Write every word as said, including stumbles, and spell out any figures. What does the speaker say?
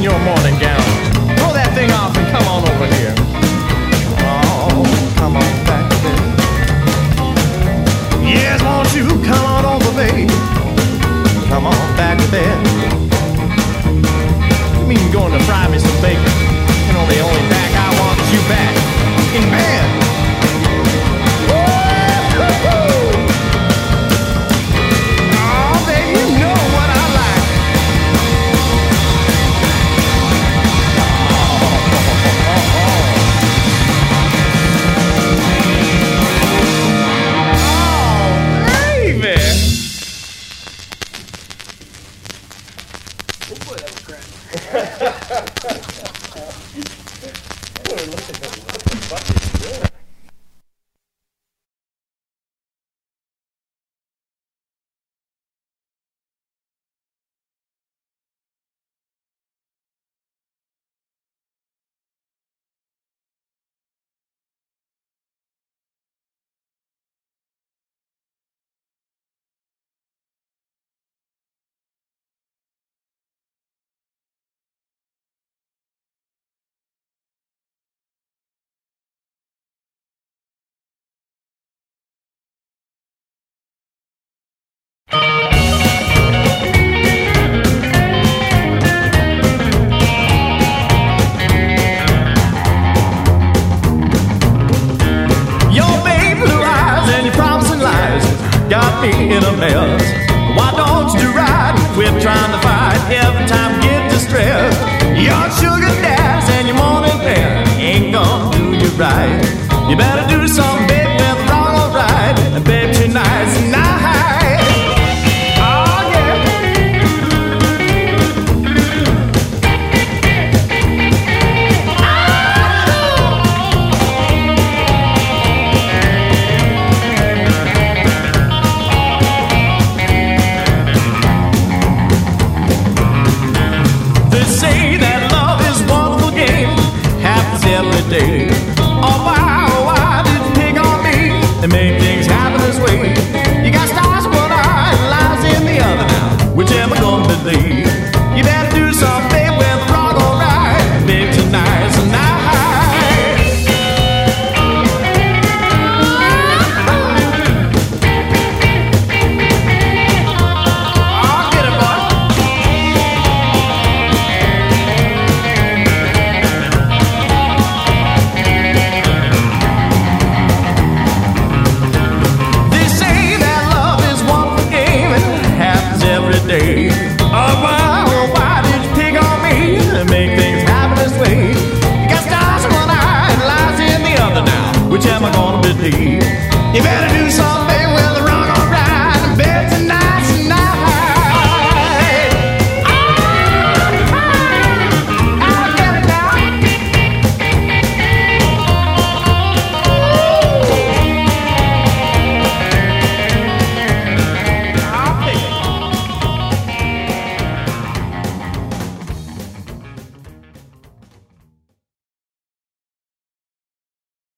your morning gown. Throw that thing off and come on over here. Oh, come on back to bed. Yes, won't you come on over, baby? Come on back to bed. You mean you're going to fry me some bacon? You know the only back I want is you back in bed. In a mess. Why don't you ride and quit trying to fight every time you get distressed? Your sugar daddies and your morning pen ain't gonna do you right. You better